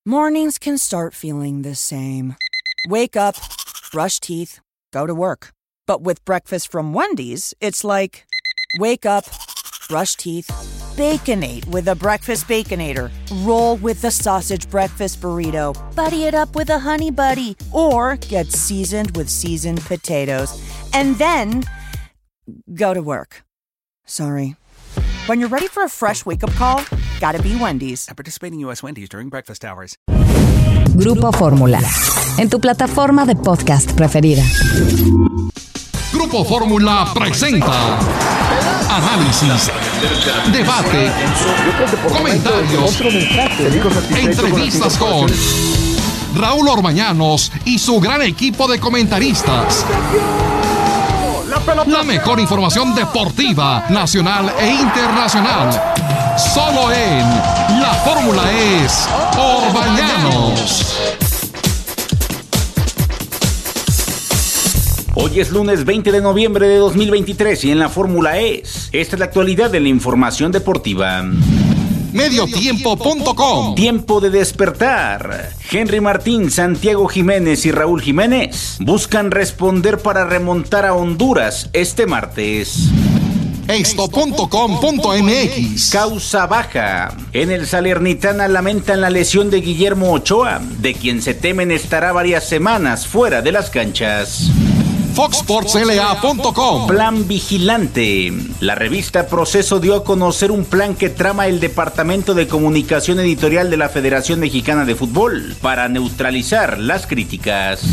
Mornings can start feeling the same. Wake up, brush teeth, go to work. But with breakfast from Wendy's, it's like, wake up, brush teeth, Baconate with a breakfast Baconator. Roll with the sausage breakfast burrito. Buddy it up with a honey buddy. Or get seasoned with seasoned potatoes. And then, go to work. Sorry. When you're ready for a fresh wake-up call, gotta be Wendy's. At participating U.S. Wendy's during breakfast hours. Grupo Fórmula. En tu plataforma de podcast preferida. Grupo Fórmula presenta análisis, debate, comentarios, entrevistas con Raúl Orbañanos y su gran equipo de comentaristas. La mejor información deportiva, nacional e internacional. Solo en La Fórmula es Orbañanos. Hoy es lunes 20 de noviembre de 2023 y en la Fórmula esta es la actualidad de la información deportiva. Mediotiempo.com. Tiempo de despertar. Henry Martín, Santiago Jiménez y Raúl Jiménez buscan responder para remontar a Honduras este martes. Esto.com.mx. Causa baja. En el Salernitana lamentan la lesión de Guillermo Ochoa, de quien se temen estará varias semanas fuera de las canchas. FoxSportsLA.com. Plan vigilante. La revista Proceso dio a conocer un plan que trama el Departamento de Comunicación Editorial de la Federación Mexicana de Fútbol para neutralizar las críticas.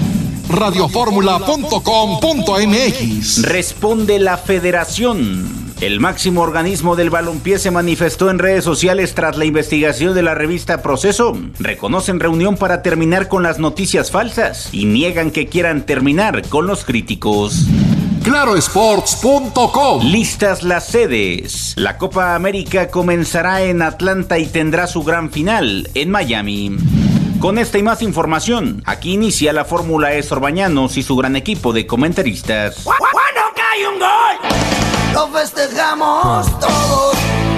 Radioformula.com.mx. Responde la Federación. El máximo organismo del balompié se manifestó en redes sociales tras la investigación de la revista Proceso. Reconocen reunión para terminar con las noticias falsas y niegan que quieran terminar con los críticos. Clarosports.com. Listas las sedes. La Copa América comenzará en Atlanta y tendrá su gran final en Miami. Con esta y más información, aquí inicia la Fórmula Orbañanos y su gran equipo de comentaristas. ¡Cuando cae un gol! ¡Lo festejamos todos!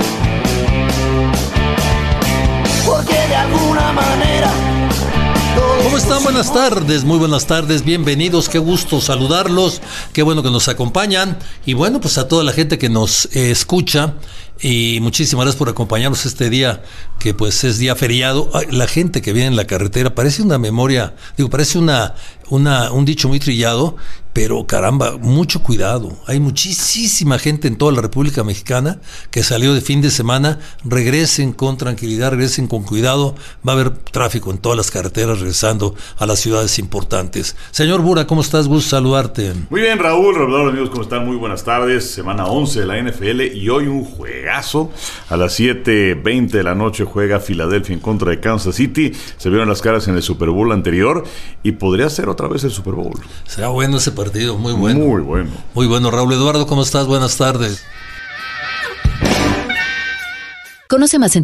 Porque de alguna manera... ¿Cómo están? Buenas tardes, muy buenas tardes, bienvenidos, qué gusto saludarlos, qué bueno que nos acompañan y bueno, pues a toda la gente que nos escucha y muchísimas gracias por acompañarnos este día que pues es día feriado. Ay, la gente que viene en la carretera parece una memoria, parece un dicho muy trillado, pero caramba, mucho cuidado. Hay muchísima gente en toda la República Mexicana que salió de fin de semana. Regresen con tranquilidad, regresen con cuidado. Va a haber tráfico en todas las carreteras regresando a las ciudades importantes. Señor Bura, ¿cómo estás? Gusto saludarte. Muy bien, Raúl, amigos, ¿cómo están? Muy buenas tardes. Semana 11 de la NFL y hoy un juegazo. A las 7:20 de la noche juega Filadelfia en contra de Kansas City. Se vieron las caras en el Super Bowl anterior y podría ser otra vez el Super Bowl. Será bueno ese partido, muy bueno. Muy bueno. Muy bueno. Raúl Eduardo, ¿cómo estás? Buenas tardes. Conoce más en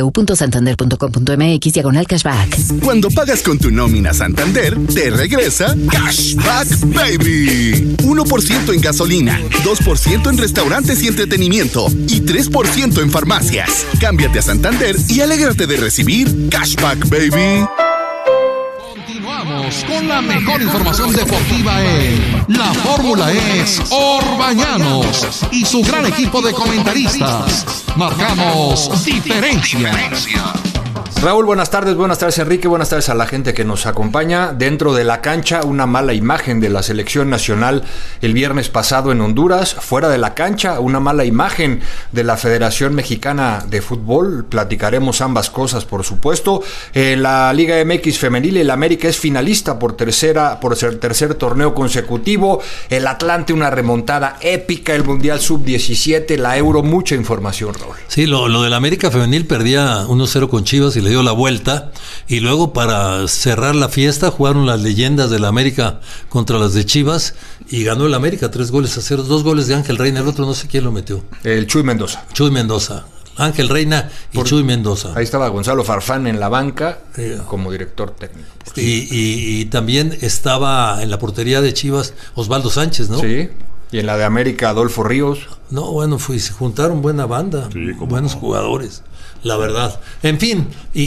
www.santander.com.mx/cashback. Cuando pagas con tu nómina Santander, te regresa Cashback Baby. 1% en gasolina, 2% en restaurantes y entretenimiento y 3% en farmacias. Cámbiate a Santander y alégrate de recibir Cashback Baby. Continuamos con la mejor información deportiva en La Fórmula es Orbañanos y su gran equipo de comentaristas. Marcamos diferencia. Raúl, buenas tardes Enrique, buenas tardes a la gente que nos acompaña. Dentro de la cancha, una mala imagen de la selección nacional el viernes pasado en Honduras. Fuera de la cancha, una mala imagen de la Federación Mexicana de Fútbol. Platicaremos ambas cosas, por supuesto. La Liga MX femenil, el América es finalista por tercer torneo consecutivo. El Atlante, una remontada épica. El Mundial Sub-17, la Euro, mucha información, Raúl. Sí, lo del América femenil perdía 1-0 con Chivas y le dio la vuelta, y luego para cerrar la fiesta jugaron las leyendas del América contra las de Chivas y ganó el América 3-0, 2 goles de Ángel Reina, el otro no sé quién lo metió. El Chuy Mendoza. Ángel Reina y Chuy Mendoza. Ahí estaba Gonzalo Farfán en la banca como director técnico. Y también estaba en la portería de Chivas Osvaldo Sánchez, ¿no? Sí. Y en la de América Adolfo Ríos. No, bueno, se juntaron buena banda, buenos jugadores. la verdad. En fin,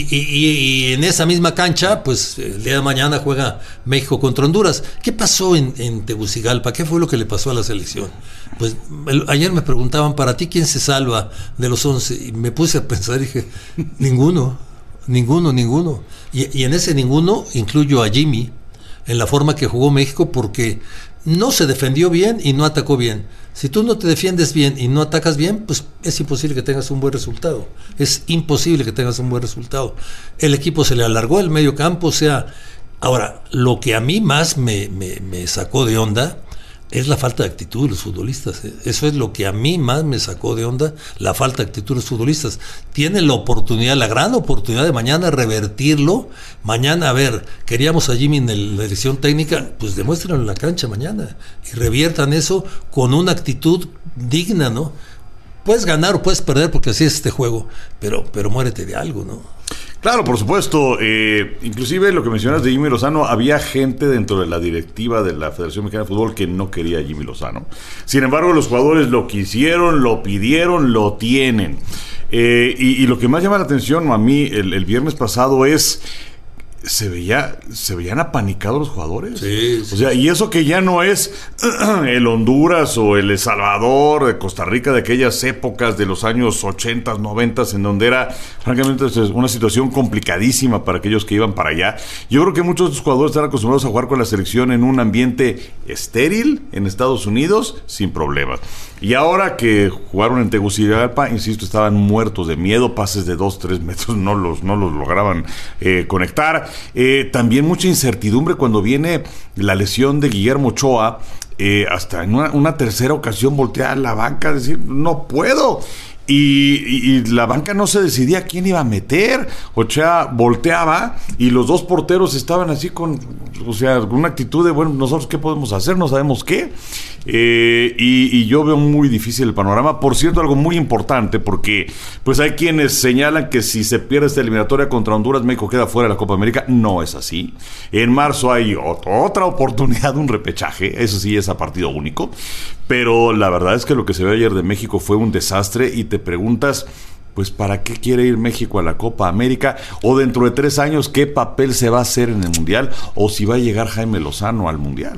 y en esa misma cancha, pues el día de mañana juega México contra Honduras. ¿Qué pasó en Tegucigalpa? ¿Qué fue lo que le pasó a la selección? Pues ayer me preguntaban, ¿para ti quién se salva de los 11? Y me puse a pensar y dije, ninguno. Y en ese ninguno incluyo a Jimmy, en la forma que jugó México, porque no se defendió bien y no atacó bien. Si tú no te defiendes bien y no atacas bien, pues es imposible que tengas un buen resultado. Es imposible que tengas un buen resultado. El equipo se le alargó el medio campo, o sea... Ahora, lo que a mí más me sacó de onda es la falta de actitud de los futbolistas. Eso es lo que a mí más me sacó de onda, la falta de actitud de los futbolistas. Tienen la oportunidad, la gran oportunidad de mañana revertirlo. Mañana, a ver, queríamos a Jimmy en la dirección técnica, pues demuéstrenlo en la cancha mañana y reviertan eso con una actitud digna, ¿no? Puedes ganar o puedes perder porque así es este juego, pero muérete de algo, ¿no? Claro, por supuesto. Inclusive lo que mencionas de Jimmy Lozano, había gente dentro de la directiva de la Federación Mexicana de Fútbol que no quería a Jimmy Lozano. Sin embargo, los jugadores lo quisieron, lo pidieron, lo tienen. Y lo que más llama la atención a mí el viernes pasado es... Se veían apanicados los jugadores. Sí. O sea, y eso que ya no es el Honduras o el Salvador, de Costa Rica, de aquellas épocas de los años 80, 90, en donde era, francamente, una situación complicadísima para aquellos que iban para allá. Yo creo que muchos de los jugadores están acostumbrados a jugar con la selección en un ambiente estéril en Estados Unidos, sin problemas. Y ahora que jugaron en Tegucigalpa, insisto, estaban muertos de miedo, pases de 2-3 metros no los lograban conectar. También mucha incertidumbre cuando viene la lesión de Guillermo Ochoa, hasta en una tercera ocasión voltea a la banca a decir, no puedo. Y la banca no se decidía quién iba a meter. Ochoa volteaba y los dos porteros estaban así con una actitud de, bueno, nosotros qué podemos hacer, no sabemos qué. Y yo veo muy difícil el panorama. Por cierto, algo muy importante, porque pues hay quienes señalan que si se pierde esta eliminatoria contra Honduras, México queda fuera de la Copa América. No es así. En marzo hay otra oportunidad de un repechaje, eso sí es a partido único, pero la verdad es que lo que se ve ayer de México fue un desastre y te preguntas, pues ¿para qué quiere ir México a la Copa América? O dentro de 3 años, ¿qué papel se va a hacer en el Mundial? O si va a llegar Jaime Lozano al Mundial.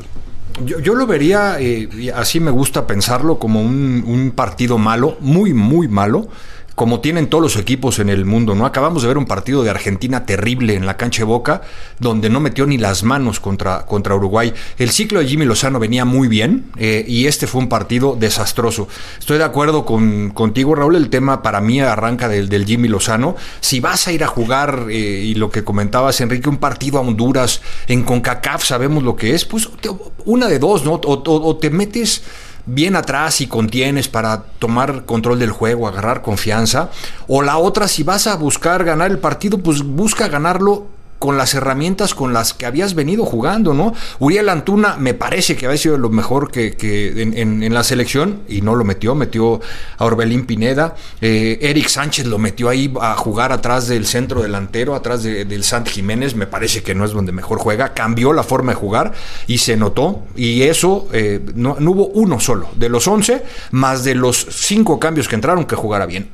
Yo lo vería, así me gusta pensarlo, como un partido malo, muy, muy malo, como tienen todos los equipos en el mundo, ¿no? Acabamos de ver un partido de Argentina terrible en la cancha de Boca, donde no metió ni las manos contra Uruguay. El ciclo de Jimmy Lozano venía muy bien, y este fue un partido desastroso. Estoy de acuerdo contigo, Raúl, el tema para mí arranca del Jimmy Lozano. Si vas a ir a jugar, y lo que comentabas, Enrique, un partido a Honduras, en CONCACAF sabemos lo que es, pues una de dos, ¿no? O te metes bien atrás y contienes para tomar control del juego, agarrar confianza, o la otra, si vas a buscar ganar el partido, pues busca ganarlo con las herramientas con las que habías venido jugando, ¿no? Uriel Antuna me parece que había sido lo mejor que en la selección, y no lo metió a Orbelín Pineda. Eric Sánchez lo metió ahí a jugar atrás del centro delantero, atrás del Sant Jiménez. Me parece que no es donde mejor juega. Cambió la forma de jugar y se notó, y eso no hubo uno solo de los 11, más de los 5 cambios que entraron, que jugara bien.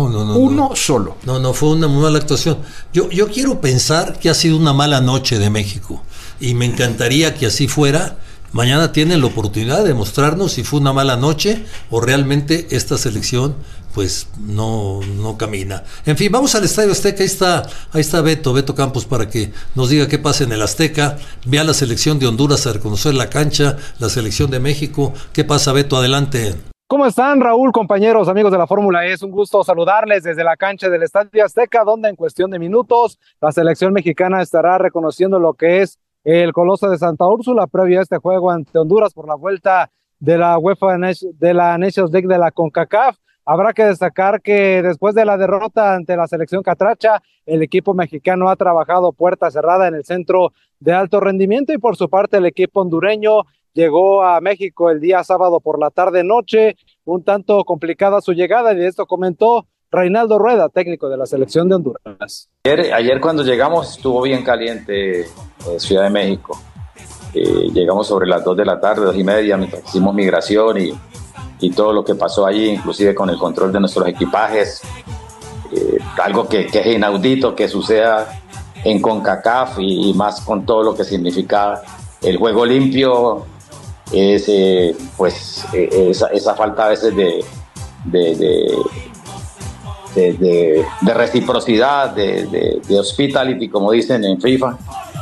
Uno solo. No, fue una muy mala actuación. Yo quiero pensar que ha sido una mala noche de México y me encantaría que así fuera. Mañana tienen la oportunidad de mostrarnos si fue una mala noche o realmente esta selección pues no camina. En fin, vamos al Estadio Azteca. Ahí está Beto Campos para que nos diga qué pasa en el Azteca. Ve a la selección de Honduras a reconocer la cancha, la selección de México. ¿Qué pasa, Beto? Adelante. ¿Cómo están, Raúl, compañeros, amigos de la Fórmula E? Es un gusto saludarles desde la cancha del Estadio Azteca, donde en cuestión de minutos la selección mexicana estará reconociendo lo que es el Coloso de Santa Úrsula previo a este juego ante Honduras por la vuelta de la UEFA de la Nations League de la CONCACAF. Habrá que destacar que después de la derrota ante la selección catracha, el equipo mexicano ha trabajado puerta cerrada en el centro de alto rendimiento, y por su parte el equipo hondureño llegó a México el día sábado por la tarde-noche, un tanto complicada su llegada, y de esto comentó Reinaldo Rueda, técnico de la selección de Honduras. Ayer cuando llegamos estuvo bien caliente Ciudad de México. Llegamos sobre las 2 de la tarde, 2:30, mientras hicimos migración y todo lo que pasó allí, inclusive con el control de nuestros equipajes. algo que es inaudito que suceda en CONCACAF y más con todo lo que significa el juego limpio, es esa falta a veces de reciprocidad, de hospitality, como dicen en FIFA,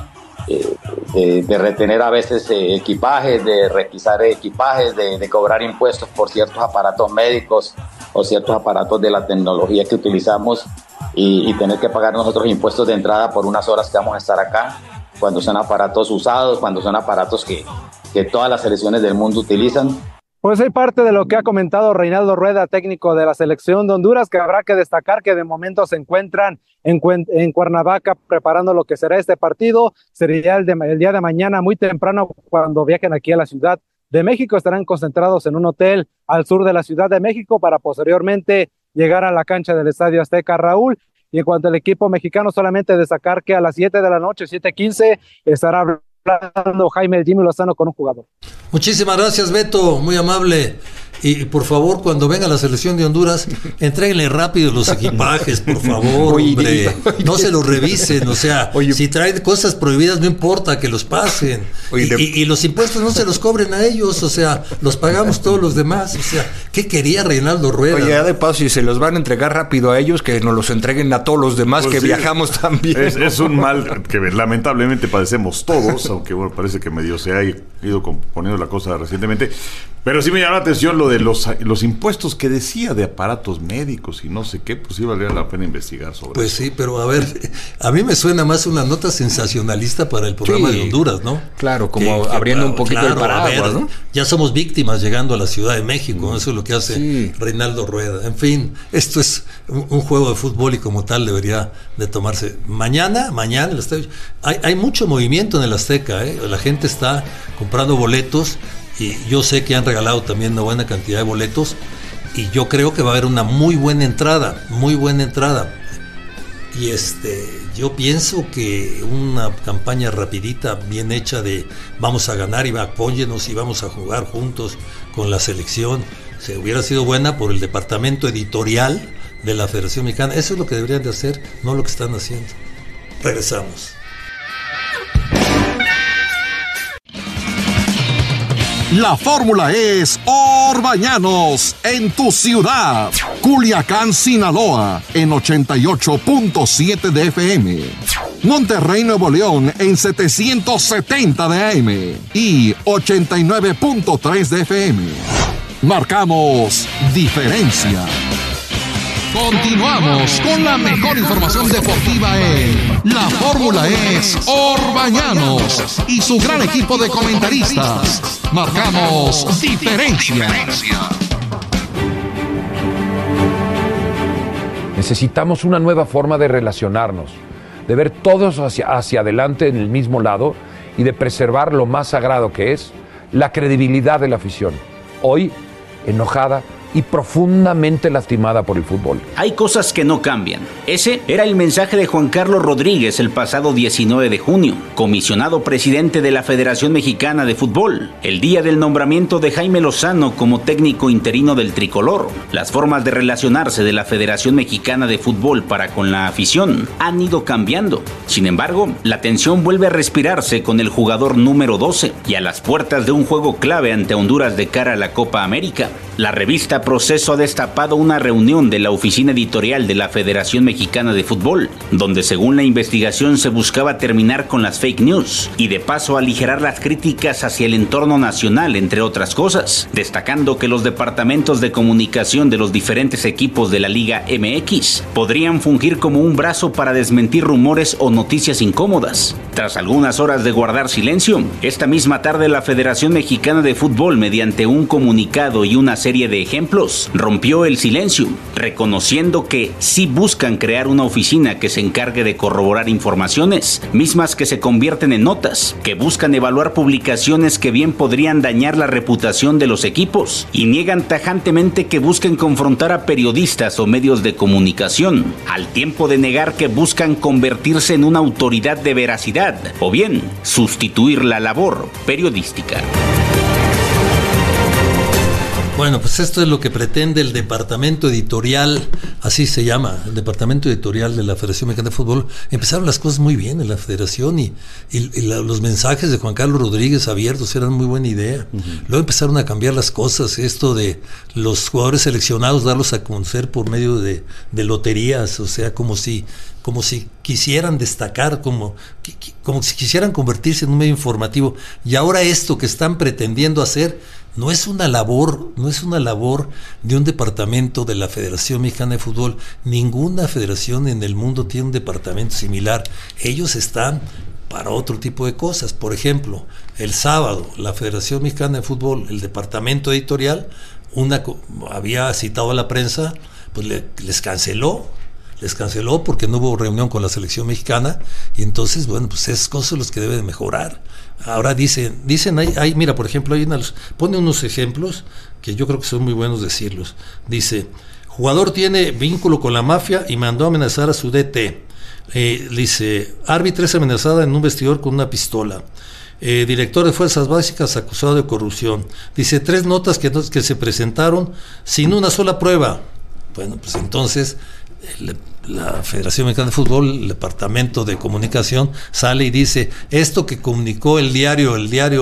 de retener a veces equipajes, de requisar equipajes, de cobrar impuestos por ciertos aparatos médicos o ciertos aparatos de la tecnología que utilizamos y tener que pagar nosotros impuestos de entrada por unas horas que vamos a estar acá, cuando son aparatos usados, cuando son aparatos que todas las selecciones del mundo utilizan. Pues hay parte de lo que ha comentado Reinaldo Rueda, técnico de la selección de Honduras, que habrá que destacar que de momento se encuentran en Cuernavaca preparando lo que será este partido. Sería el día de mañana muy temprano cuando viajen aquí a la Ciudad de México. Estarán concentrados en un hotel al sur de la Ciudad de México para posteriormente llegar a la cancha del Estadio Azteca, Raúl. Y en cuanto al equipo mexicano, solamente destacar que a las 7 de la noche, 7:15, estará hablando Jaime Jimmy Lozano con un jugador. Muchísimas gracias, Beto, muy amable. Y por favor, cuando venga la selección de Honduras, entréguenle rápido los equipajes, por favor, hombre. No se los revisen, o sea, si traen cosas prohibidas, no importa que los pasen. Y los impuestos no se los cobren a ellos, o sea, los pagamos todos los demás. O sea, ¿qué quería Reinaldo Rueda? Oye, ya de paso, si se los van a entregar rápido a ellos, que nos los entreguen a todos los demás, pues que sí, viajamos también. Es un mal que lamentablemente padecemos todos, aunque bueno, parece que medio se ha ido componiendo la cosa recientemente. Pero sí me llamó la atención lo de los impuestos que decía de aparatos médicos y no sé qué, pues sí valdría la pena investigar sobre pues eso. Sí, pero a ver, a mí me suena más una nota sensacionalista para el programa de Honduras, ¿no? Claro, como abriendo un poquito el paraguas, ¿no? Ya somos víctimas llegando a la Ciudad de México, ¿no? Eso es lo que hace Reinaldo Rueda. En fin, esto es un juego de fútbol y como tal debería de tomarse. Mañana el estadio, hay mucho movimiento en el Azteca, la gente está comprando boletos. Y yo sé que han regalado también una buena cantidad de boletos y yo creo que va a haber una muy buena entrada. Y yo pienso que una campaña rapidita, bien hecha de vamos a ganar y apóyennos y vamos a jugar juntos con la selección, se hubiera sido buena por el departamento editorial de la Federación Mexicana. Eso es lo que deberían de hacer, no lo que están haciendo. Regresamos. La fórmula es Orbañanos en tu ciudad. Culiacán, Sinaloa en 88.7 de FM. Monterrey, Nuevo León en 770 de AM y 89.3 de FM. Marcamos diferencia. Continuamos con la mejor información deportiva en La Fórmula es Orbañanos y su gran equipo de comentaristas. Marcamos diferencia. Necesitamos una nueva forma de relacionarnos, de ver todos hacia adelante en el mismo lado y de preservar lo más sagrado que es la credibilidad de la afición. Hoy, enojada y profundamente lastimada por el fútbol. Hay cosas que no cambian. Ese era el mensaje de Juan Carlos Rodríguez el pasado 19 de junio, comisionado presidente de la Federación Mexicana de Fútbol, el día del nombramiento de Jaime Lozano como técnico interino del tricolor. Las formas de relacionarse de la Federación Mexicana de Fútbol para con la afición han ido cambiando. Sin embargo, la tensión vuelve a respirarse con el jugador número 12 y a las puertas de un juego clave ante Honduras de cara a la Copa América. La revista Proceso ha destapado una reunión de la oficina editorial de la Federación Mexicana de Fútbol, donde según la investigación se buscaba terminar con las fake news y de paso aligerar las críticas hacia el entorno nacional, entre otras cosas, destacando que los departamentos de comunicación de los diferentes equipos de la Liga MX podrían fungir como un brazo para desmentir rumores o noticias incómodas. Tras algunas horas de guardar silencio, esta misma tarde la Federación Mexicana de Fútbol, mediante un comunicado y una serie de ejemplos, rompió el silencio, reconociendo que sí buscan crear una oficina que se encargue de corroborar informaciones, mismas que se convierten en notas, que buscan evaluar publicaciones que bien podrían dañar la reputación de los equipos, y niegan tajantemente que busquen confrontar a periodistas o medios de comunicación, al tiempo de negar que buscan convertirse en una autoridad de veracidad, o bien sustituir la labor periodística. Bueno, pues esto es lo que pretende el departamento editorial, así se llama, el departamento editorial de la Federación Mexicana de Fútbol. Empezaron las cosas muy bien en la federación y los mensajes de Juan Carlos Rodríguez abiertos eran muy buena idea. Luego empezaron a cambiar las cosas, esto de los jugadores seleccionados, darlos a conocer por medio de loterías, o sea, como si quisieran destacar, como si quisieran convertirse en un medio informativo. Y ahora esto que están pretendiendo hacer no es una labor de un departamento de la Federación Mexicana de Fútbol. Ninguna federación en el mundo tiene un departamento similar. Ellos están para otro tipo de cosas. Por ejemplo, el sábado, la Federación Mexicana de Fútbol, el departamento editorial, había citado a la prensa, pues les canceló porque no hubo reunión con la selección mexicana, y entonces, bueno, pues esas cosas son las que deben de mejorar. Ahora dicen mira, por ejemplo, pone unos ejemplos que yo creo que son muy buenos decirlos. Dice, jugador tiene vínculo con la mafia y mandó a amenazar a su DT. Dice, árbitra es amenazada en un vestidor con una pistola. Director de Fuerzas Básicas acusado de corrupción. Dice, 3 notas que se presentaron sin una sola prueba. Bueno, pues entonces la Federación Mexicana de Fútbol, el Departamento de Comunicación, sale y dice, esto que comunicó el diario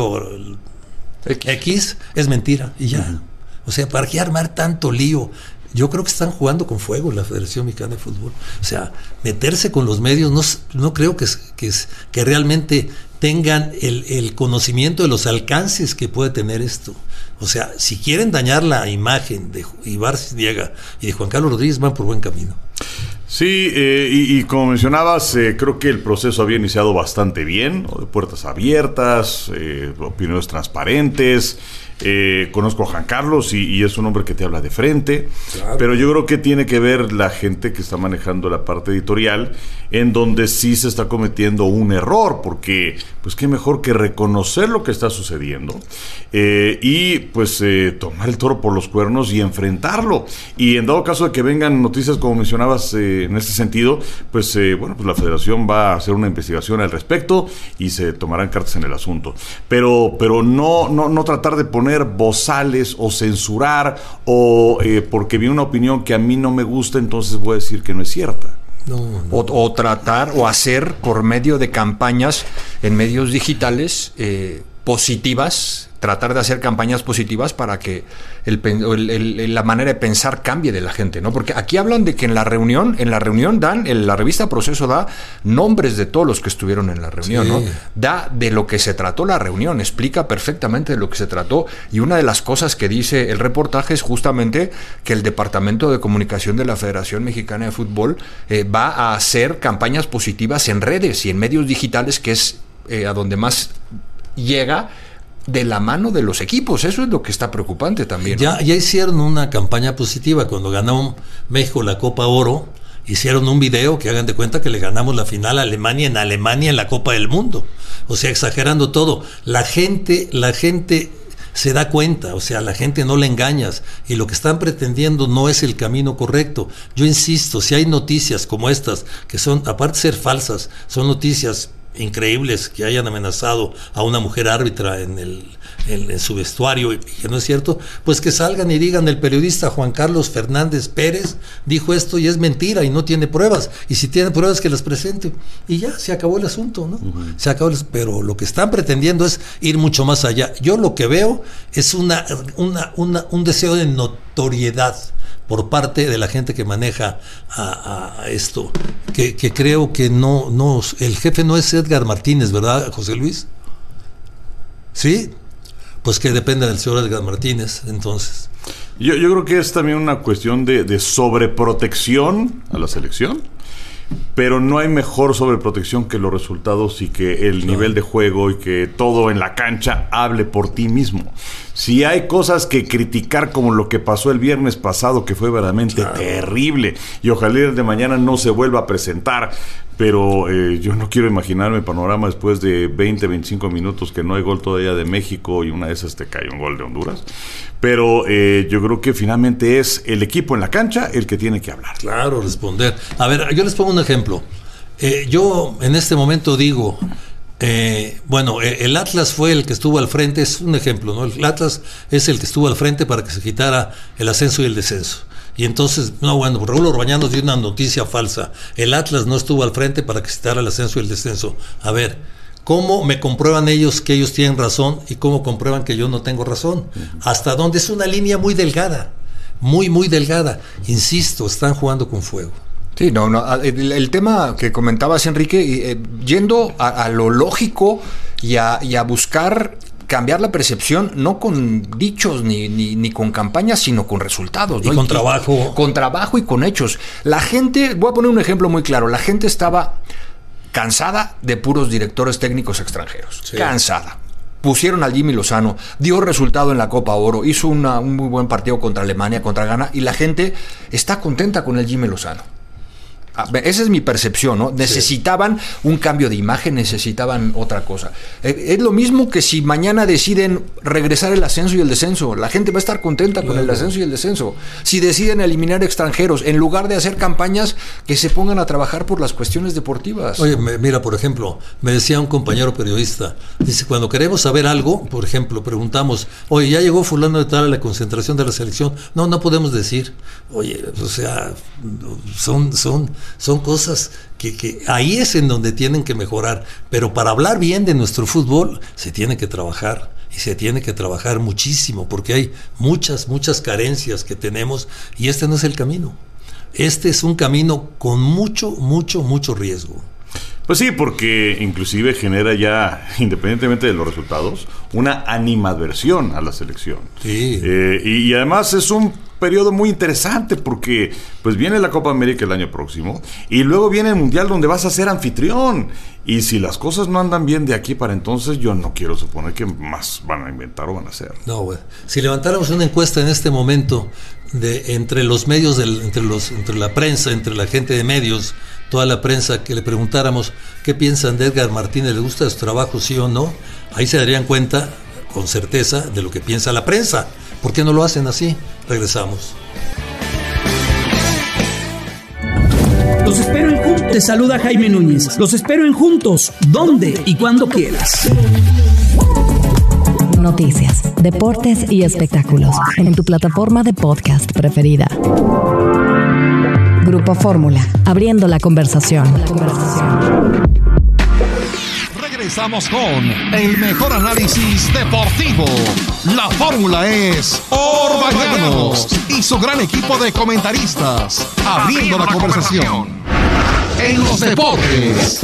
X es mentira, y ya. O sea, ¿para qué armar tanto lío? Yo creo que están jugando con fuego la Federación Mexicana de Fútbol. O sea, meterse con los medios, no creo que realmente tengan el conocimiento de los alcances que puede tener esto. O sea, si quieren dañar la imagen de Ibar Cidriaga y de Juan Carlos Rodríguez, van por buen camino. Sí, y como mencionabas, creo que el proceso había iniciado bastante bien, ¿no? De puertas abiertas, opiniones transparentes. Conozco a Juan Carlos y es un hombre que te habla de frente, claro. Pero yo creo que tiene que ver la gente que está manejando la parte editorial, en donde sí se está cometiendo un error, porque pues qué mejor que reconocer lo que está sucediendo y pues tomar el toro por los cuernos y enfrentarlo, y en dado caso de que vengan noticias como mencionabas en este sentido, pues bueno, pues la federación va a hacer una investigación al respecto y se tomarán cartas en el asunto, pero no tratar de poner bozales o censurar o porque vi una opinión que a mí no me gusta, entonces voy a decir que no es cierta. No. O tratar o hacer por medio de campañas en medios digitales positivas, tratar de hacer campañas positivas para que la manera de pensar cambie de la gente, ¿no? Porque aquí hablan de que en la reunión la revista Proceso da nombres de todos los que estuvieron en la reunión, sí. ¿no? Da de lo que se trató la reunión, explica perfectamente de lo que se trató, y una de las cosas que dice el reportaje es justamente que el Departamento de Comunicación de la Federación Mexicana de Fútbol va a hacer campañas positivas en redes y en medios digitales, que es a donde más llega, de la mano de los equipos. Eso es lo que está preocupante también, ¿no? Ya hicieron una campaña positiva cuando ganó México la Copa Oro. Hicieron un video que hagan de cuenta que le ganamos la final a Alemania en la Copa del Mundo. O sea, exagerando todo. La gente se da cuenta, o sea, la gente no le engañas, y lo que están pretendiendo no es el camino correcto. Yo insisto, si hay noticias como estas, que son, aparte de ser falsas, son noticias increíbles, que hayan amenazado a una mujer árbitra en su vestuario, y que no es cierto, pues que salgan y digan, el periodista Juan Carlos Fernández Pérez dijo esto y es mentira y no tiene pruebas, y si tiene pruebas que las presente, y ya se acabó el asunto, ¿no? Se acabó pero lo que están pretendiendo es ir mucho más allá. Yo lo que veo es un deseo de notoriedad por parte de la gente que maneja a esto, que creo que no, el jefe no es Edgar Martínez, ¿verdad, José Luis? ¿Sí? Pues que depende del señor Edgar Martínez, entonces. Yo creo que es también una cuestión de sobreprotección a la selección, pero no hay mejor sobreprotección que los resultados y que el nivel de juego y que todo en la cancha hable por ti mismo. Si hay cosas que criticar, como lo que pasó el viernes pasado, que fue verdaderamente terrible, y ojalá el de mañana no se vuelva a presentar, pero yo no quiero imaginarme el panorama después de 20, 25 minutos que no hay gol todavía de México y una de esas te cae un gol de Honduras. Pero yo creo que finalmente es el equipo en la cancha el que tiene que hablar. Claro, responder. A ver, yo les pongo un ejemplo. Yo en este momento digo, Bueno, el Atlas fue el que estuvo al frente, es un ejemplo, ¿no? El Atlas es el que estuvo al frente para que se quitara el ascenso y el descenso. Y entonces, Raúl Orbañanos dio una noticia falsa. El Atlas no estuvo al frente para que se quitara el ascenso y el descenso. A ver, ¿cómo me comprueban ellos que ellos tienen razón y cómo comprueban que yo no tengo razón? ¿Hasta dónde? Es una línea muy delgada, muy delgada. Insisto, están jugando con fuego. Sí, el tema que comentabas, Enrique, yendo a lo lógico y a buscar cambiar la percepción, no con dichos ni con campañas, sino con resultados, ¿no? Y con trabajo. Con trabajo y con hechos. La gente, voy a poner un ejemplo muy claro, la gente estaba cansada de puros directores técnicos extranjeros. Sí. Cansada. Pusieron al Jimmy Lozano, dio resultado en la Copa Oro, hizo un muy buen partido contra Alemania, contra Ghana, y la gente está contenta con el Jimmy Lozano. Esa es mi percepción, ¿no? Necesitaban un cambio de imagen, necesitaban otra cosa. Es lo mismo que si mañana deciden regresar el ascenso y el descenso. La gente va a estar contenta con el ascenso y el descenso. Si deciden eliminar extranjeros, en lugar de hacer campañas, que se pongan a trabajar por las cuestiones deportivas. Oye, mira, por ejemplo, me decía un compañero periodista, dice, cuando queremos saber algo, por ejemplo, preguntamos, oye, ¿ya llegó fulano de tal a la concentración de la selección? No podemos decir. Oye, o sea, son cosas que ahí es en donde tienen que mejorar, pero para hablar bien de nuestro fútbol se tiene que trabajar, y se tiene que trabajar muchísimo, porque hay muchas carencias que tenemos, y este no es el camino. Este es un camino con mucho riesgo. Pues sí, porque inclusive genera ya, independientemente de los resultados, una animadversión a la selección. Sí. Y además es un periodo muy interesante porque pues viene la Copa América el año próximo y luego viene el Mundial donde vas a ser anfitrión. Y si las cosas no andan bien de aquí para entonces, yo no quiero suponer que más van a inventar o van a hacer. No, güey. Si levantáramos una encuesta en este momento entre los medios, entre la prensa, entre la gente de medios, toda la prensa, que le preguntáramos qué piensan de Edgar Martínez, ¿le gusta su trabajo, sí o no? Ahí se darían cuenta con certeza de lo que piensa la prensa. ¿Por qué no lo hacen así? Regresamos. Los espero en Juntos. Te saluda Jaime Núñez. Los espero en Juntos, donde y cuando quieras. Noticias, deportes y espectáculos en tu plataforma de podcast preferida. Grupo Fórmula, abriendo la conversación. Regresamos con el mejor análisis deportivo. La fórmula es Orbañanos y su gran equipo de comentaristas, abriendo la conversación en los deportes.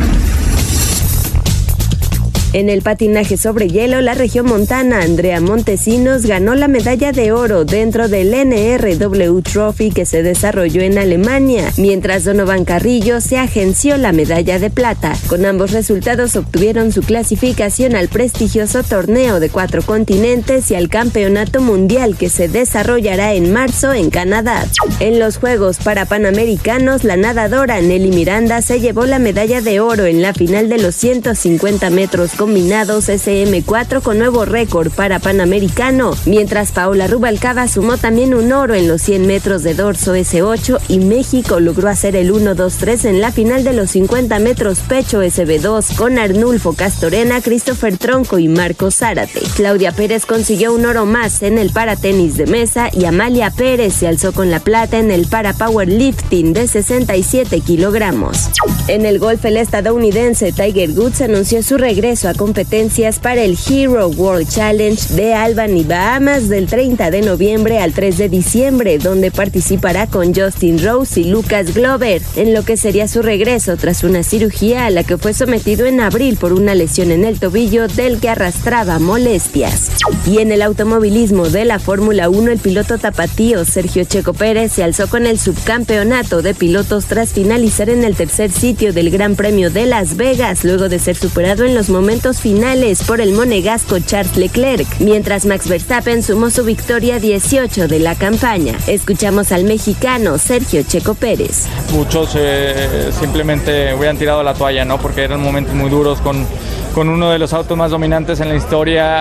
En el patinaje sobre hielo, la regiomontana Andrea Montesinos ganó la medalla de oro dentro del NRW Trophy que se desarrolló en Alemania, mientras Donovan Carrillo se agenció la medalla de plata. Con ambos resultados obtuvieron su clasificación al prestigioso torneo de 4 continentes y al campeonato mundial que se desarrollará en marzo en Canadá. En los Juegos Panamericanos, la nadadora Nelly Miranda se llevó la medalla de oro en la final de los 150 metros combinados SM4 con nuevo récord para Panamericano, mientras Paola Rubalcaba sumó también un oro en los 100 metros de dorso S8 y México logró hacer el 1-2-3 en la final de los 50 metros pecho SB2 con Arnulfo Castorena, Christopher Tronco y Marco Zárate. Claudia Pérez consiguió un oro más en el paratenis de mesa y Amalia Pérez se alzó con la plata en el para powerlifting de 67 kilogramos. En el golf, el estadounidense Tiger Woods anunció su regreso a competencias para el Hero World Challenge de Albany, Bahamas, del 30 de noviembre al 3 de diciembre, donde participará con Justin Rose y Lucas Glover, en lo que sería su regreso tras una cirugía a la que fue sometido en abril por una lesión en el tobillo del que arrastraba molestias. Y en el automovilismo de la Fórmula 1, el piloto tapatío Sergio Checo Pérez se alzó con el subcampeonato de pilotos tras finalizar en el tercer sitio del Gran Premio de Las Vegas, luego de ser superado en los momentos finales por el monegasco Charles Leclerc, mientras Max Verstappen sumó su victoria 18 de la campaña. Escuchamos al mexicano Sergio Checo Pérez. Muchos simplemente hubieran tirado la toalla, ¿no? Porque eran momentos muy duros con uno de los autos más dominantes en la historia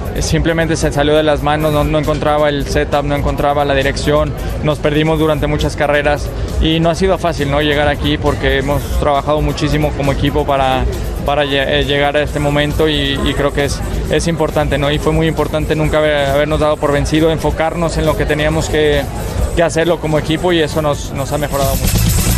simplemente se salió de las manos, no encontraba el setup, no encontraba la dirección, nos perdimos durante muchas carreras y no ha sido fácil, ¿no?, llegar aquí porque hemos trabajado muchísimo como equipo para llegar a este momento y creo que es importante, ¿no? Y fue muy importante nunca habernos dado por vencido, enfocarnos en lo que teníamos que hacerlo como equipo y eso nos ha mejorado mucho.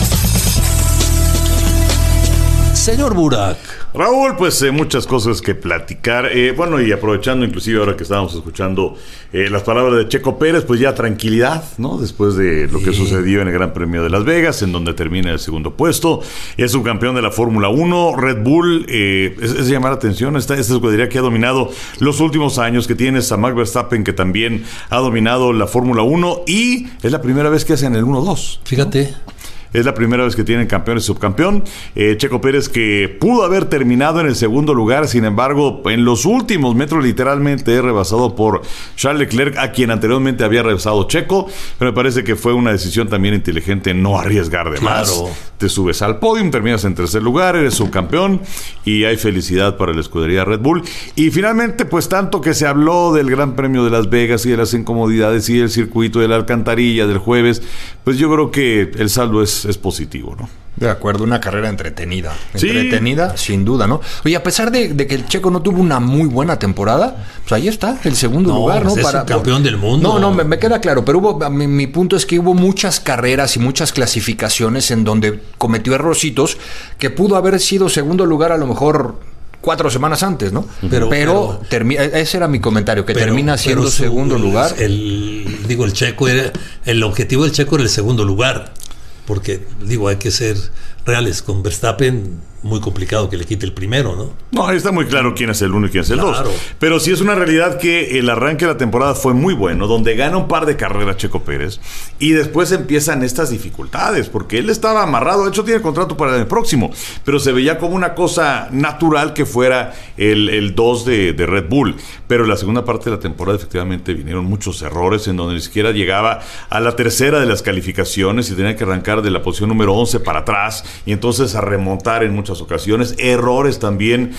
Señor Burak. Raúl, pues muchas cosas que platicar. Bueno, y aprovechando inclusive ahora que estábamos escuchando las palabras de Checo Pérez, pues ya tranquilidad, ¿no? Después de lo que sucedió en el Gran Premio de Las Vegas, en donde termina el segundo puesto. Es un campeón de la Fórmula 1. Red Bull, es llamar la atención, esta escudería que ha dominado los últimos años, que tienes a Max Verstappen, que también ha dominado la Fórmula 1, y es la primera vez que hacen el 1-2. Fíjate. Es la primera vez que tienen campeón y subcampeón. Checo Pérez, que pudo haber terminado en el segundo lugar, sin embargo, en los últimos metros literalmente es rebasado por Charles Leclerc, a quien anteriormente había rebasado Checo, pero me parece que fue una decisión también inteligente no arriesgar de más. Te subes al podio, terminas en tercer lugar, eres subcampeón y hay felicidad para la escudería Red Bull. Y finalmente, pues tanto que se habló del Gran Premio de Las Vegas y de las incomodidades y del circuito de la alcantarilla del jueves, pues yo creo que el saldo es positivo, ¿no? De acuerdo, una carrera entretenida. Sí. Entretenida, sin duda, ¿no? Oye, a pesar de que el Checo no tuvo una muy buena temporada, pues ahí está, el segundo lugar, ¿no? Es el campeón del mundo. No, me queda claro, pero mi punto es que hubo muchas carreras y muchas clasificaciones en donde cometió errorcitos que pudo haber sido segundo lugar a lo mejor 4 semanas antes, ¿no? Pero ese era mi comentario, que termina siendo segundo lugar. El Checo el objetivo del Checo era el segundo lugar. Porque, hay que ser reales. Con Verstappen, muy complicado que le quite el primero, ¿no? No, ahí está muy claro quién es el 1 y quién es el 2. Pero sí es una realidad que el arranque de la temporada fue muy bueno, donde gana un par de carreras Checo Pérez, y después empiezan estas dificultades, porque él estaba amarrado, de hecho tiene contrato para el próximo, pero se veía como una cosa natural que fuera el 2 de Red Bull. Pero en la segunda parte de la temporada efectivamente vinieron muchos errores, en donde ni siquiera llegaba a la tercera de las calificaciones y tenía que arrancar de la posición número 11 para atrás, y entonces a remontar en muchas ocasiones, errores también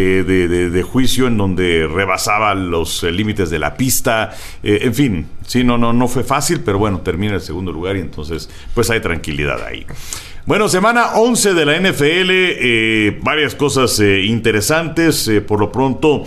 de juicio en donde rebasaba los límites de la pista, en fin, sí, no fue fácil, pero bueno, termina el segundo lugar y entonces pues hay tranquilidad ahí. Bueno, semana 11 de la NFL, varias cosas interesantes, por lo pronto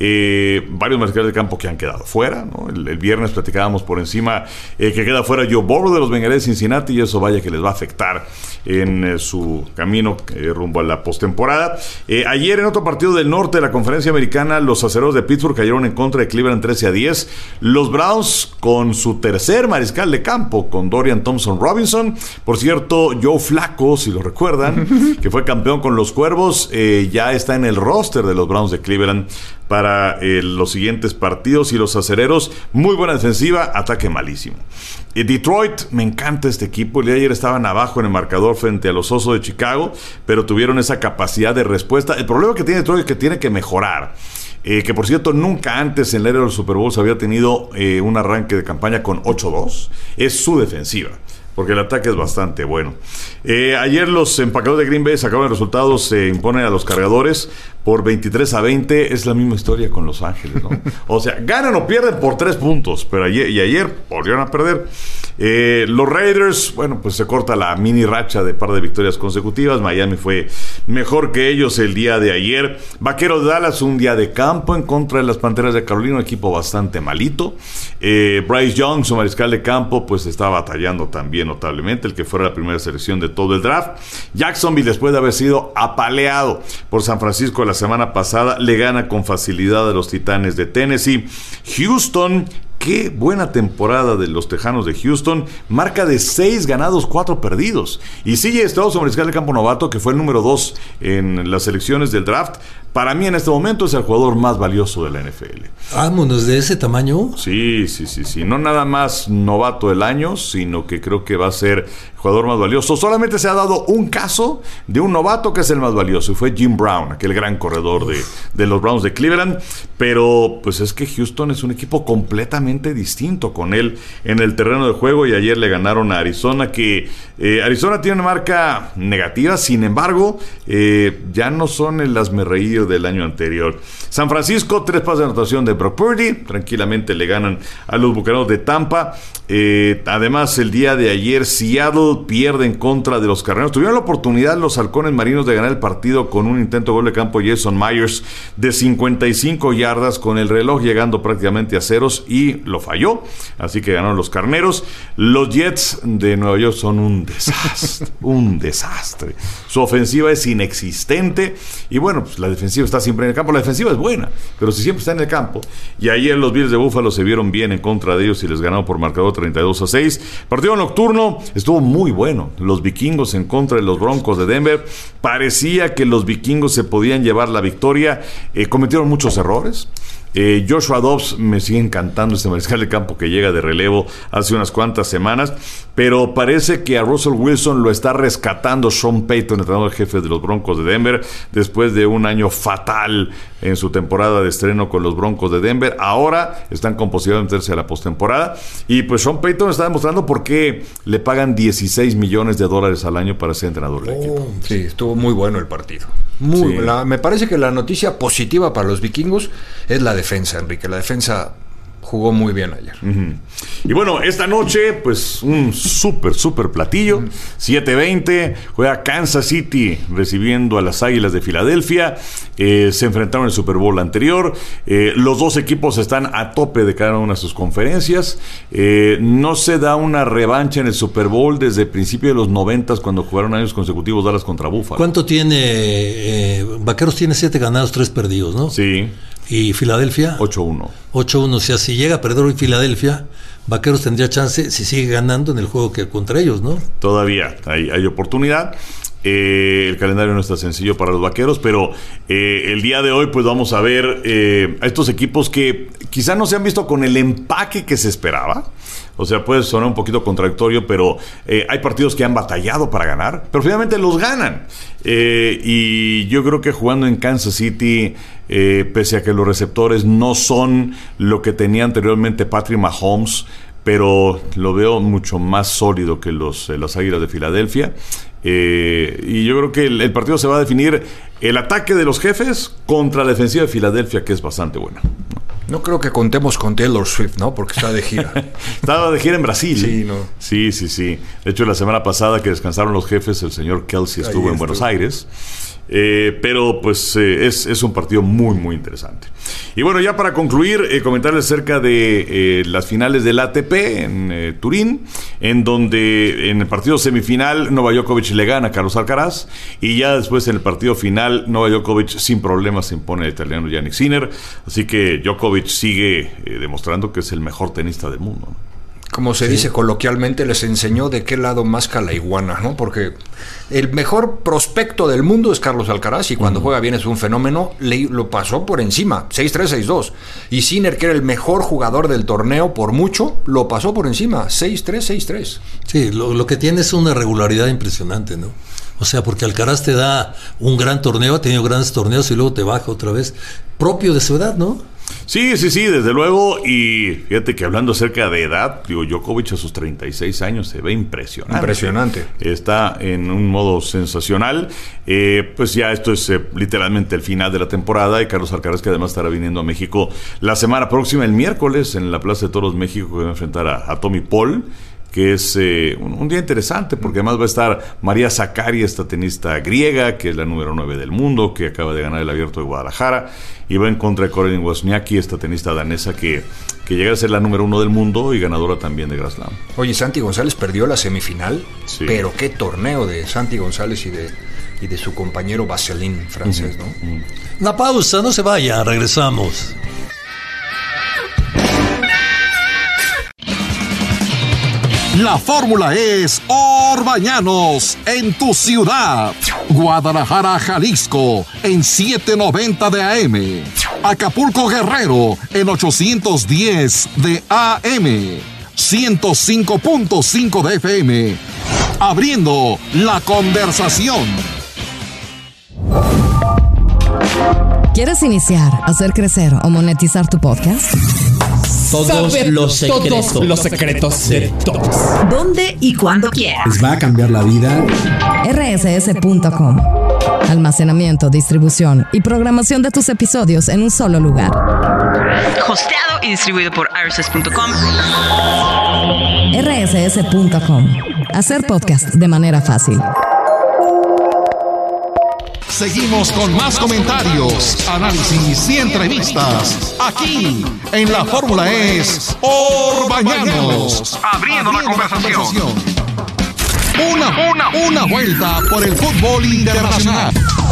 varios mariscales de campo que han quedado fuera, ¿no? El viernes platicábamos por encima que queda fuera Joe Burrow de los Bengalíes de Cincinnati, y eso vaya que les va a afectar en su camino rumbo a la postemporada. Ayer en otro partido del norte de la Conferencia Americana, los Acereros de Pittsburgh cayeron en contra de Cleveland 13-10. Los Browns con su tercer mariscal de campo, con Dorian Thompson-Robinson. Por cierto, Joe Flacco, si lo recuerdan, que fue campeón con los Cuervos, ya está en el roster de los Browns de Cleveland para los siguientes partidos. Y los Acereros, muy buena defensiva, ataque malísimo. Detroit, me encanta este equipo. El día de ayer estaban abajo en el marcador frente a los Osos de Chicago, pero tuvieron esa capacidad de respuesta. El problema que tiene Detroit es que tiene que mejorar. Que por cierto, nunca antes en la era de los Super Bowls había tenido un arranque de campaña con 8-2. Es su defensiva, porque el ataque es bastante bueno. Ayer los empacadores de Green Bay sacaron resultados, se imponen a los Cargadores por 23-20. Es la misma historia con Los Ángeles, ¿no? O sea, ganan o pierden por 3 puntos, pero ayer volvieron a perder. Los Raiders, bueno, pues se corta la mini racha de par de victorias consecutivas. Miami fue mejor que ellos el día de ayer. Vaqueros de Dallas, un día de campo en contra de las Panteras de Carolina, un equipo bastante malito. Bryce Young, su mariscal de campo, pues está batallando también notablemente, el que fuera la primera selección de todo el draft. Jacksonville, después de haber sido apaleado por San Francisco la semana pasada, le gana con facilidad a los Titanes de Tennessee. Houston, qué buena temporada de los Tejanos de Houston, marca de 6 ganados, 4 perdidos. Y CJ Stroud, su mariscal de campo novato, que fue el número 2 en las selecciones del draft, para mí en este momento es el jugador más valioso de la NFL. Vámonos, ¿de ese tamaño? Sí. No nada más novato del año, sino que creo que va a ser el jugador más valioso. Solamente se ha dado un caso de un novato que es el más valioso, y fue Jim Brown, aquel gran corredor de los Browns de Cleveland. Pero pues es que Houston es un equipo completamente distinto con él en el terreno de juego, y ayer le ganaron a Arizona, que Arizona tiene una marca negativa. Sin embargo, ya no son el hazmerreír partir del año anterior. San Francisco, 3 pases de anotación de Brock Purdy, tranquilamente le ganan a los Bucaneros de Tampa. Además, el día de ayer Seattle pierde en contra de los Carneros. Tuvieron la oportunidad los Halcones Marinos de ganar el partido con un intento de gol de campo Jason Myers de 55 yardas con el reloj llegando prácticamente a ceros y lo falló, así que ganaron los Carneros. Los Jets de Nueva York son un desastre, un desastre. Su ofensiva es inexistente y bueno, pues la defensiva está siempre en el campo. La defensiva es buena, pero si siempre está en el campo. Y ayer los Bills de Buffalo se vieron bien en contra de ellos y les ganaron por marcador 32-6. Partido nocturno estuvo muy bueno. Los Vikingos en contra de los Broncos de Denver. Parecía que los Vikingos se podían llevar la victoria. Cometieron muchos errores. Joshua Dobbs, me sigue encantando este mariscal de campo que llega de relevo hace unas cuantas semanas, pero parece que a Russell Wilson lo está rescatando Sean Payton, entrenador jefe de los Broncos de Denver, después de un año fatal en su temporada de estreno con los Broncos de Denver. Ahora están con posibilidad de meterse a la postemporada y pues Sean Payton está demostrando por qué le pagan $16 millones al año para ser entrenador del equipo. Sí, estuvo muy bueno el partido. Me parece que la noticia positiva para los vikingos es la defensa, Enrique. La defensa jugó muy bien ayer. Y bueno, esta noche, pues un súper platillo. 7:20, juega Kansas City recibiendo a las Águilas de Filadelfia. Se enfrentaron en el Super Bowl anterior. Los dos equipos están a tope de cada una de sus conferencias. No se da una revancha en el Super Bowl desde el principio de los 90, cuando jugaron años consecutivos Dallas contra Buffalo. ¿Cuánto tiene? Vaqueros tiene 7 ganados, 3 perdidos, ¿no? Sí. ¿Y Filadelfia? 8-1. 8-1, o sea, si llega a perder hoy Filadelfia, Vaqueros tendría chance si sigue ganando en el juego que contra ellos, ¿no? Todavía hay oportunidad. El calendario no está sencillo para los Vaqueros, pero el día de hoy pues vamos a ver a estos equipos que quizá no se han visto con el empaque que se esperaba. O sea, puede sonar un poquito contradictorio, pero hay partidos que han batallado para ganar, pero finalmente los ganan. Y yo creo que jugando en Kansas City, pese a que los receptores no son lo que tenía anteriormente Patrick Mahomes, pero lo veo mucho más sólido que las Águilas de Filadelfia. Y yo creo que el partido se va a definir el ataque de los Jefes contra la defensiva de Filadelfia, que es bastante buena. No creo que contemos con Taylor Swift, ¿no? Porque está de gira. Estaba de gira en Brasil. Sí, ¿no? Sí. De hecho, la semana pasada que descansaron los Jefes, el señor Kelsey estuvo en Buenos Aires. Pero pues es un partido muy interesante. Y bueno, ya para concluir, comentarles acerca de las finales del ATP en Turín, en donde en el partido semifinal Novak Djokovic le gana a Carlos Alcaraz, y ya después en el partido final Novak Djokovic sin problemas se impone al italiano Jannik Sinner. Así que Djokovic sigue demostrando que es el mejor tenista del mundo, ¿no? Como se dice coloquialmente, les enseñó de qué lado masca la iguana, ¿no? Porque el mejor prospecto del mundo es Carlos Alcaraz y cuando juega bien es un fenómeno. Lo pasó por encima, 6-3, 6-2. Y Sinner, que era el mejor jugador del torneo por mucho, lo pasó por encima, 6-3, 6-3. Sí, lo que tiene es una regularidad impresionante, ¿no? O sea, porque Alcaraz te da un gran torneo, ha tenido grandes torneos y luego te baja otra vez, propio de su edad, ¿no? Sí, desde luego. Y fíjate que hablando acerca de edad, Djokovic a sus 36 años se ve impresionante. Está en un modo sensacional. Pues ya esto es literalmente el final de la temporada. Y Carlos Alcaraz, que además estará viniendo a México la semana próxima, el miércoles, en la Plaza de Toros México, que va a enfrentar a Tommy Paul, que es un día interesante, porque además va a estar María Sakkari, esta tenista griega, que es la número 9 del mundo, que acaba de ganar el Abierto de Guadalajara, y va en contra de Caroline Wozniacki, esta tenista danesa que llega a ser la número 1 del mundo y ganadora también de Grand Slam. Oye, Santi González perdió la semifinal, pero qué torneo de Santi González y de su compañero Vaseline francés, ¿no? Una pausa, no se vaya, regresamos. La fórmula es Orbañanos en tu ciudad. Guadalajara, Jalisco en 790 de AM. Acapulco, Guerrero en 810 de AM. 105.5 de FM. Abriendo la conversación. ¿Quieres iniciar, hacer crecer o monetizar tu podcast? Todos los secretos de todos. ¿Dónde y cuándo quieras? Les va a cambiar la vida. rss.com. almacenamiento, distribución y programación de tus episodios en un solo lugar. Hosteado y distribuido por rss.com. rss.com. Hacer podcast de manera fácil. Seguimos con más comentarios, análisis y entrevistas aquí en La Fórmula es Orbañanos, abriendo la conversación. Una vuelta por el fútbol internacional.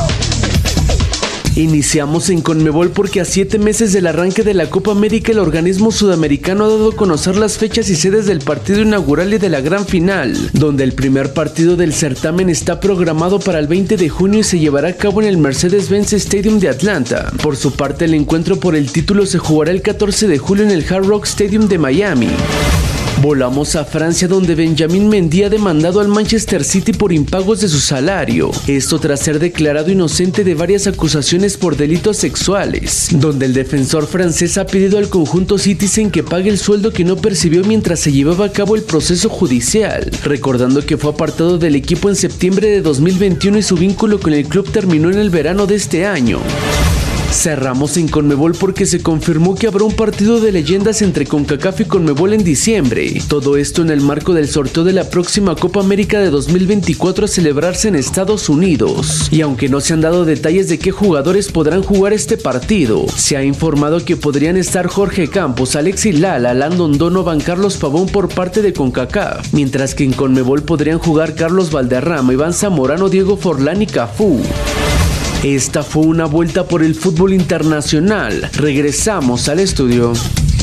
Iniciamos en Conmebol porque a 7 meses del arranque de la Copa América el organismo sudamericano ha dado a conocer las fechas y sedes del partido inaugural y de la gran final, donde el primer partido del certamen está programado para el 20 de junio y se llevará a cabo en el Mercedes-Benz Stadium de Atlanta. Por su parte, el encuentro por el título se jugará el 14 de julio en el Hard Rock Stadium de Miami. Volamos a Francia, donde Benjamín Mendy ha demandado al Manchester City por impagos de su salario. Esto tras ser declarado inocente de varias acusaciones por delitos sexuales, donde el defensor francés ha pedido al conjunto Citizen que pague el sueldo que no percibió mientras se llevaba a cabo el proceso judicial, recordando que fue apartado del equipo en septiembre de 2021 y su vínculo con el club terminó en el verano de este año. Cerramos en Conmebol porque se confirmó que habrá un partido de leyendas entre CONCACAF y Conmebol en diciembre. Todo esto en el marco del sorteo de la próxima Copa América de 2024 a celebrarse en Estados Unidos. Y aunque no se han dado detalles de qué jugadores podrán jugar este partido, se ha informado que podrían estar Jorge Campos, Alexis Lala, Landon Donovan, Carlos Pavón por parte de CONCACAF, mientras que en Conmebol podrían jugar Carlos Valderrama, Iván Zamorano, Diego Forlán y Cafú. Esta fue una vuelta por el fútbol internacional. Regresamos al estudio.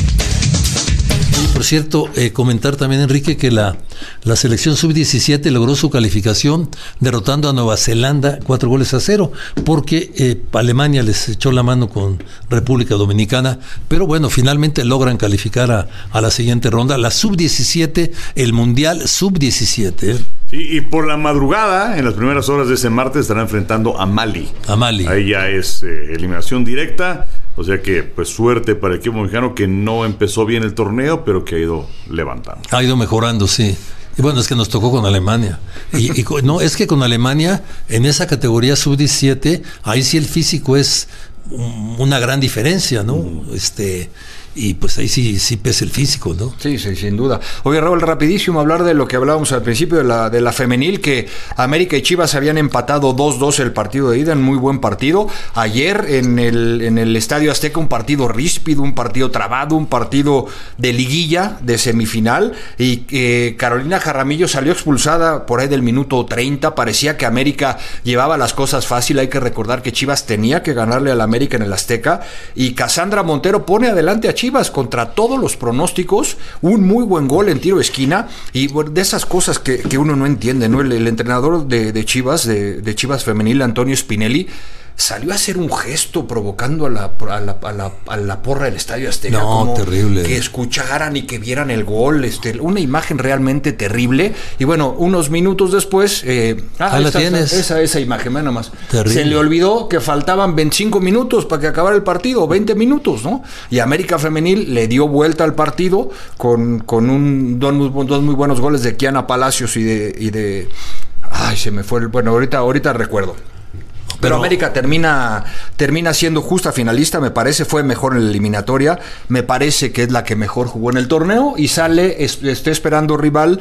Por cierto, comentar también, Enrique, que la selección sub-17 logró su calificación derrotando a Nueva Zelanda 4-0, porque Alemania les echó la mano con República Dominicana, pero bueno, finalmente logran calificar a la siguiente ronda, la sub-17, el Mundial sub-17. Sí, y por la madrugada, en las primeras horas de ese martes, estarán enfrentando a Mali. Ahí ya es eliminación directa. O sea que, pues, suerte para el equipo mexicano, que no empezó bien el torneo, pero que ha ido levantando. Ha ido mejorando, sí. Y bueno, es que nos tocó con Alemania. Y no, es que con Alemania, en esa categoría sub-17, ahí sí el físico es una gran diferencia, ¿no? Y pues ahí sí pesa el físico, ¿no? Sí, sin duda. Oye, Raúl, rapidísimo hablar de lo que hablábamos al principio de la femenil, que América y Chivas habían empatado 2-2 el partido de ida, en muy buen partido. Ayer en el Estadio Azteca, un partido ríspido, un partido trabado, un partido de liguilla, de semifinal, y Carolina Jaramillo salió expulsada por ahí del minuto 30. Parecía que América llevaba las cosas fácil. Hay que recordar que Chivas tenía que ganarle al América en el Azteca, y Cassandra Montero pone adelante a Chivas contra todos los pronósticos, un muy buen gol en tiro de esquina, y bueno, de esas cosas que uno no entiende, ¿no? El entrenador de Chivas, de Chivas femenil, Antonio Spinelli, salió a hacer un gesto provocando a la porra del Estadio Azteca. No, como terrible. Que escucharan y que vieran el gol, una imagen realmente terrible. Y bueno, unos minutos después, ahí la tienes. Esa imagen, nada más. Terrible. Se le olvidó que faltaban 25 minutos para que acabara el partido, 20 minutos, ¿no? Y América Femenil le dio vuelta al partido con dos muy buenos goles de Kiana Palacios y de ay, se me fue bueno, ahorita recuerdo. Pero América termina siendo justa finalista, me parece, fue mejor en la eliminatoria, me parece que es la que mejor jugó en el torneo, y está esperando rival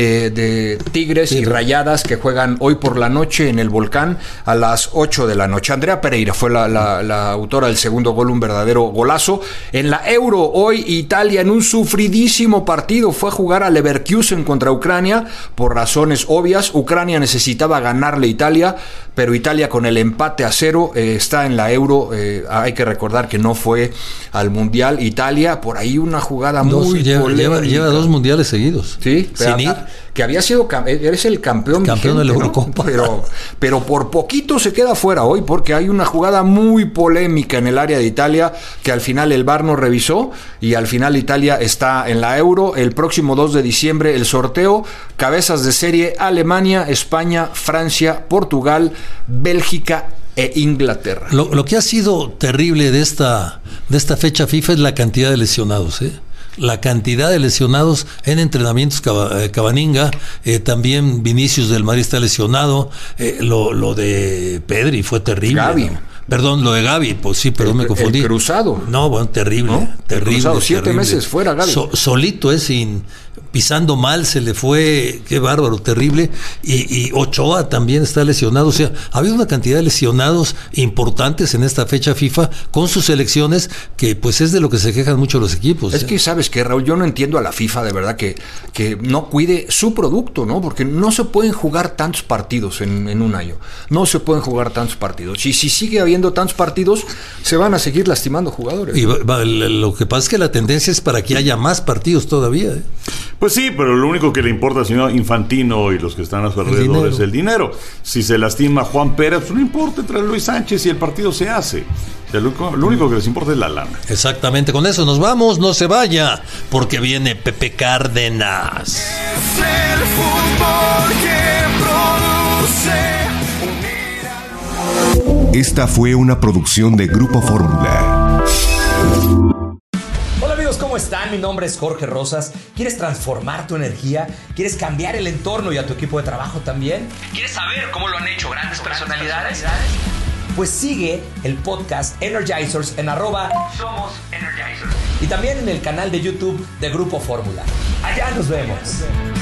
de Tigres y Rayadas, que juegan hoy por la noche en el Volcán a las 8 de la noche. Andrea Pereira fue la autora del segundo gol, un verdadero golazo. En la Euro, hoy Italia, en un sufridísimo partido, fue a jugar a Leverkusen contra Ucrania, por razones obvias. Ucrania necesitaba ganarle a Italia, pero Italia, con el empate a 0, está en la Euro. Hay que recordar que no fue al Mundial Italia, por ahí una jugada muy polémica. Lleva 2 mundiales seguidos. Sí, sin ir. Que había sido, eres el campeón vigente, de la Eurocopa, ¿no? Pero por poquito se queda fuera hoy, porque hay una jugada muy polémica en el área de Italia, que al final el VAR no revisó, y al final Italia está en la Euro. El próximo 2 de diciembre el sorteo, cabezas de serie: Alemania, España, Francia, Portugal, Bélgica e Inglaterra. Lo que ha sido terrible de esta fecha FIFA es la cantidad de lesionados, la cantidad de lesionados en entrenamientos. Cavaninga, también Vinicius del Madrid está lesionado, lo de Pedri fue terrible. Gavi. ¿No? Perdón, lo de Gavi, pues sí, perdón, me confundí. El cruzado. No, bueno, terrible, ¿no? Terrible. Cruzado, 7 meses fuera, Gavi. Solito, pisando mal, se le fue, qué bárbaro, terrible. Y Ochoa también está lesionado. O sea, ha habido una cantidad de lesionados importantes en esta fecha FIFA con sus selecciones, que pues es de lo que se quejan mucho los equipos. Es que, ¿sabes qué, Raúl? Yo no entiendo a la FIFA, de verdad, que no cuide su producto, ¿no? Porque no se pueden jugar tantos partidos en un año. No se pueden jugar tantos partidos. Y si sigue habiendo tantos partidos, se van a seguir lastimando jugadores. Y lo que pasa es que la tendencia es para que haya más partidos todavía, ¿eh? Pues sí, pero lo único que le importa al señor Infantino y los que están a su alrededor es el dinero. Si se lastima Juan Pérez, pues no importa, trae Luis Sánchez y el partido se hace. O sea, lo único que les importa es la lana. Exactamente, con eso nos vamos, no se vaya, porque viene Pepe Cárdenas. Es el fútbol que produce. Esta fue una producción de Grupo Fórmula. Hola amigos, ¿cómo están? Mi nombre es Jorge Rosas. ¿Quieres transformar tu energía? ¿Quieres cambiar el entorno y a tu equipo de trabajo también? ¿Quieres saber cómo lo han hecho grandes personalidades? Pues sigue el podcast Energizers en @Somos Energizers. Y también en el canal de YouTube de Grupo Fórmula. Allá nos vemos.